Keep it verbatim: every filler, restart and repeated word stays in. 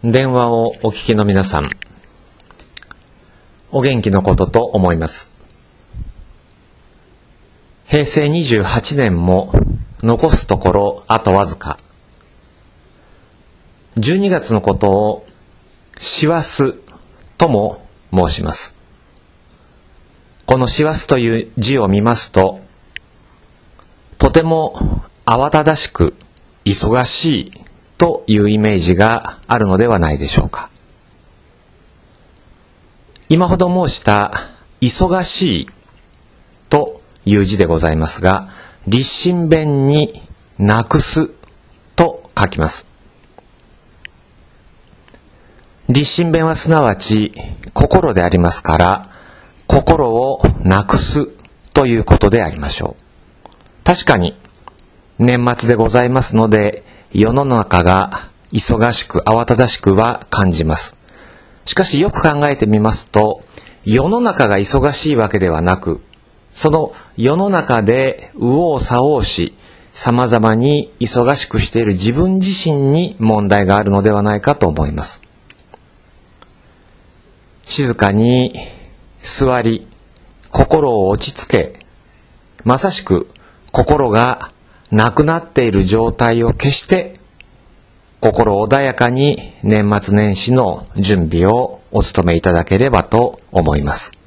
電話をお聞きの皆さん、お元気のことと思います。へいせいにじゅうはちねんも残すところあとわずか。じゅうにがつのことを師走とも申します。この師走という字を見ますと、とても慌ただしく忙しいというイメージがあるのではないでしょうか。今ほど申した忙しいという字でございますが、立身弁になくすと書きます。立身弁はすなわち心でありますから、心をなくすということでありましょう。確かに年末でございますので、世の中が忙しく慌ただしくは感じます。しかしよく考えてみますと、世の中が忙しいわけではなく、その世の中で右往左往し、様々に忙しくしている自分自身に問題があるのではないかと思います。静かに座り、心を落ち着け、まさしく心がなくなっている状態を消して、心穏やかに年末年始の準備をお務めいただければと思います。